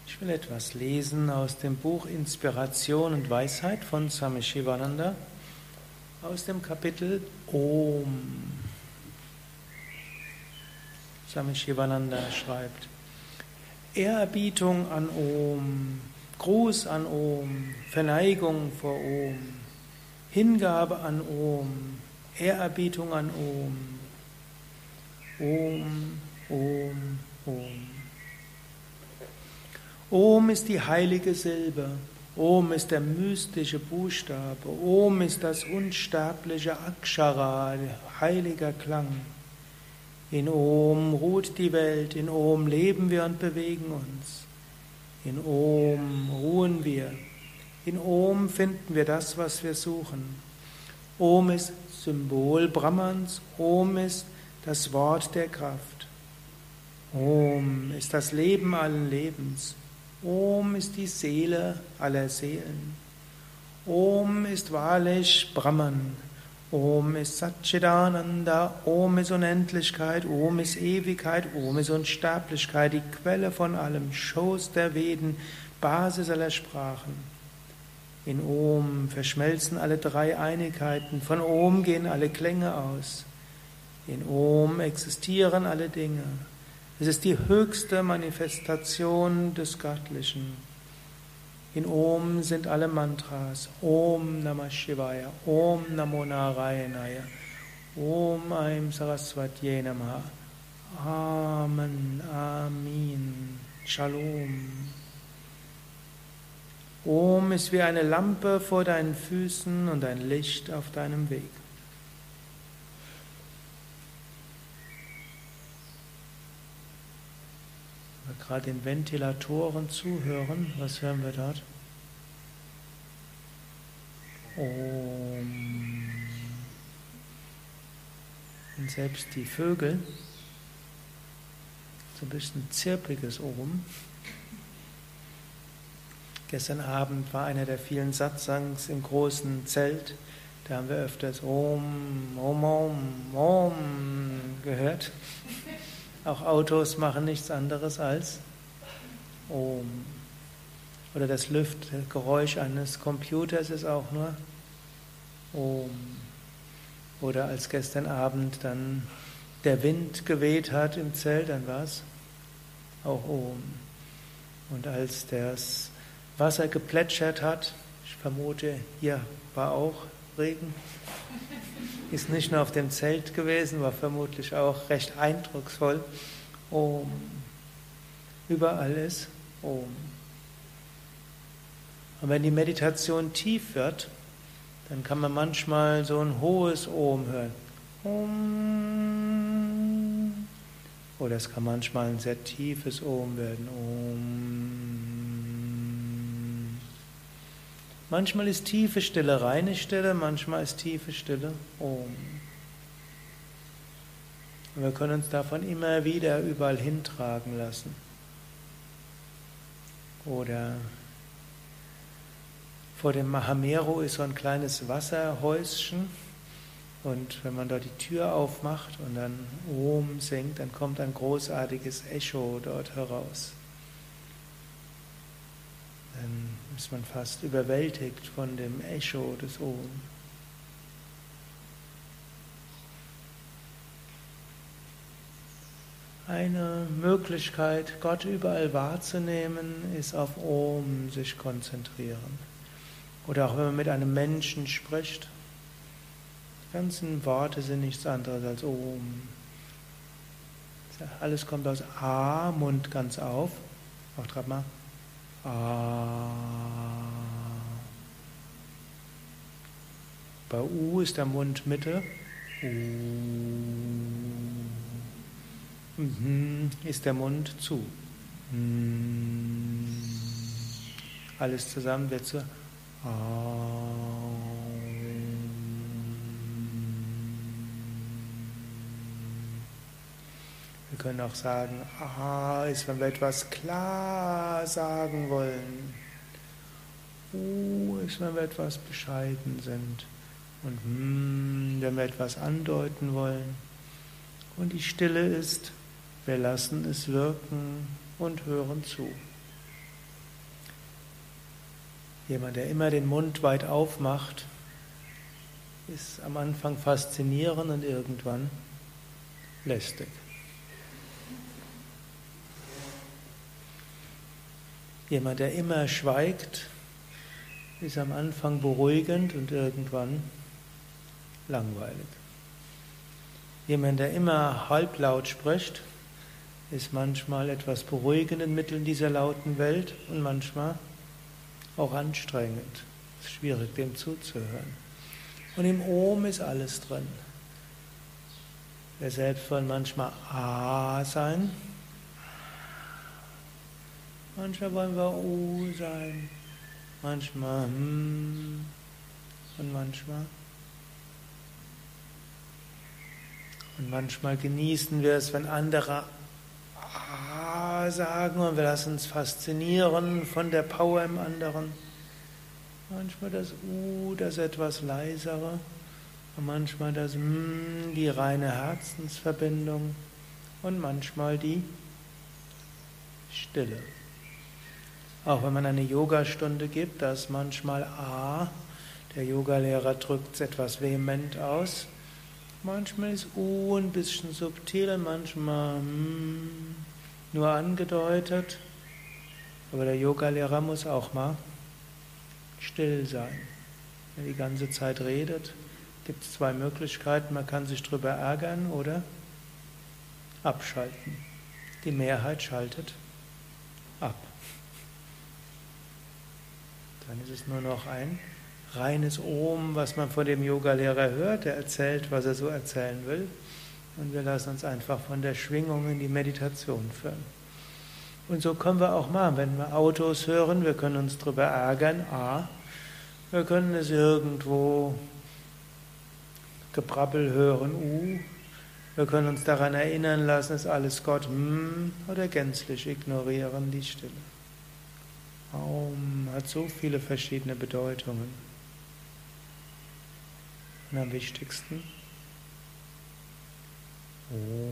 Ich will etwas lesen aus dem Buch Inspiration und Weisheit von Swami Shivananda, aus dem Kapitel Om. Swami Shivananda schreibt: Ehrerbietung an Om, Gruß an Om, Verneigung vor Om, Hingabe an Om, Ehrerbietung an Om. Om, Om, Om. Om ist die heilige Silbe, Om ist der mystische Buchstabe, Om ist das unsterbliche Akshara, heiliger Klang. In Om ruht die Welt, in Om leben wir und bewegen uns. In Om ruhen wir, in Om finden wir das, was wir suchen. Om ist Symbol Brahmans, Om ist das Wort der Kraft. Om ist das Leben allen Lebens. Om ist die Seele aller Seelen. Om ist wahrlich Brahman. Om ist Satchidananda. Om ist Unendlichkeit. Om ist Ewigkeit. Om ist Unsterblichkeit, die Quelle von allem, Schoß der Veden, Basis aller Sprachen. In Om verschmelzen alle drei Einigkeiten. Von Om gehen alle Klänge aus. In Om existieren alle Dinge. Es ist die höchste Manifestation des Göttlichen. In Om sind alle Mantras. Om Namah Shivaya, Om Namo Narayanaya, Om Aim Saraswatye Namaha. Amen, Amin, Shalom. Om ist wie eine Lampe vor deinen Füßen und ein Licht auf deinem Weg. Gerade den Ventilatoren zuhören. Was hören wir dort? Om. Und selbst die Vögel, so ein bisschen zirpiges Om. Gestern Abend war einer der vielen Satsangs im großen Zelt. Da haben wir öfters Om, Om, Om, Om gehört. Auch Autos machen nichts anderes als Om. Oder das Lüftgeräusch eines Computers ist auch nur Om. Oder als gestern Abend dann der Wind geweht hat im Zelt, dann war es auch Om. Und als das Wasser geplätschert hat, ich vermute, hier war auch Regen, ist nicht nur auf dem Zelt gewesen, war vermutlich auch recht eindrucksvoll. Om. Überall ist Om. Und wenn die Meditation tief wird, dann kann man manchmal so ein hohes Om hören. Om. Oder es kann manchmal ein sehr tiefes Om werden. Om. Manchmal ist tiefe Stille reine Stille, manchmal ist tiefe Stille Om. Und wir können uns davon immer wieder überall hintragen lassen. Oder vor dem Mahameru ist so ein kleines Wasserhäuschen und wenn man dort die Tür aufmacht und dann Om singt, dann kommt ein großartiges Echo dort heraus. Dann ist man fast überwältigt von dem Echo des Om. Eine Möglichkeit, Gott überall wahrzunehmen, ist auf Om sich konzentrieren. Oder auch wenn man mit einem Menschen spricht. Die ganzen Worte sind nichts anderes als Om. Alles kommt aus A, Mund ganz auf. Auch gerade mal. A. Bei U ist der Mund Mitte. U. Ist der Mund zu. Alles zusammen wird zu A. Wir können auch sagen, A ist, wenn wir etwas klar sagen wollen. U ist, wenn wir etwas bescheiden sind. Und wenn wir etwas andeuten wollen. Und die Stille ist, wir lassen es wirken und hören zu. Jemand, der immer den Mund weit aufmacht, ist am Anfang faszinierend und irgendwann lästig. Jemand, der immer schweigt, ist am Anfang beruhigend und irgendwann langweilig. Jemand, der immer halblaut spricht, ist manchmal etwas beruhigend inmitten dieser lauten Welt und manchmal auch anstrengend. Es ist schwierig, dem zuzuhören. Und im Om ist alles drin. Wir selbst wollen manchmal A sein, manchmal wollen wir U sein, manchmal und manchmal. Und manchmal genießen wir es, wenn andere A sagen und wir lassen uns faszinieren von der Power im anderen. Manchmal das U, das etwas leisere, und manchmal das die reine Herzensverbindung und manchmal die Stille. Auch wenn man eine Yogastunde gibt, da ist manchmal A, der Yogalehrer drückt es etwas vehement aus, manchmal ist U ein bisschen subtil, manchmal nur angedeutet, aber der Yogalehrer muss auch mal still sein. Wenn er die ganze Zeit redet, gibt es zwei Möglichkeiten. Man kann sich darüber ärgern oder abschalten. Die Mehrheit schaltet ab. Dann ist es nur noch ein reines Om, was man von dem Yogalehrer hört. Er erzählt, was er so erzählen will. Und wir lassen uns einfach von der Schwingung in die Meditation führen. Und so können wir auch machen, wenn wir Autos hören, wir können uns darüber ärgern, A. Wir können es irgendwo Gebrabbel hören, U. Wir können uns daran erinnern lassen, ist alles Gott, oder gänzlich ignorieren die Stille. Aum hat so viele verschiedene Bedeutungen. Und am wichtigsten, Om.